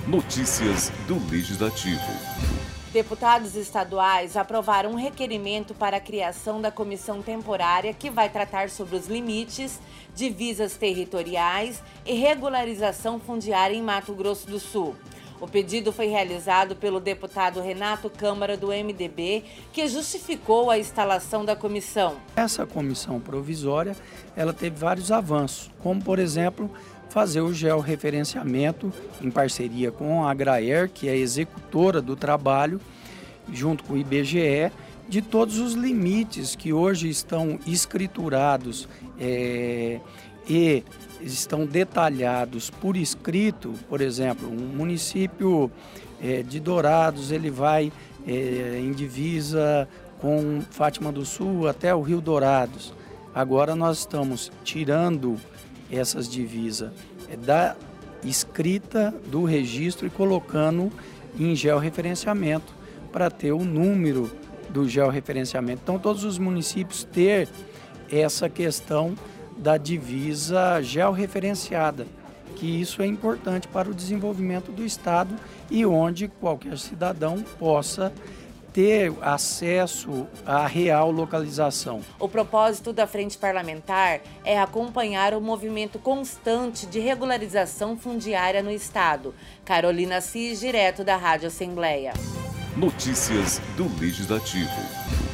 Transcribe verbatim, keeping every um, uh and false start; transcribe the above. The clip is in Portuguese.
Notícias do Legislativo. Deputados estaduais aprovaram um requerimento para a criação da comissão temporária que vai tratar sobre os limites, divisas territoriais e regularização fundiária em Mato Grosso do Sul. O pedido foi realizado pelo deputado Renato Câmara, do M D B, que justificou a instalação da comissão. Essa comissão provisória, ela teve vários avanços, como, por exemplo, fazer o georreferenciamento em parceria com a Agraer, que é a executora do trabalho, junto com o I B G E, de todos os limites que hoje estão escriturados é, e estão detalhados por escrito. Por exemplo, um município é, de Dourados, ele vai é, em divisa com Fátima do Sul até o Rio Dourados. Agora nós estamos tirando essas divisas é, da escrita do registro e colocando em georreferenciamento para ter o número do georreferenciamento. Então, todos os municípios ter essa questão da divisa georreferenciada, que isso é importante para o desenvolvimento do Estado e onde qualquer cidadão possa ter acesso à real localização. O propósito da Frente Parlamentar é acompanhar o movimento constante de regularização fundiária no Estado. Carolina Cis, direto da Rádio Assembleia. Notícias do Legislativo.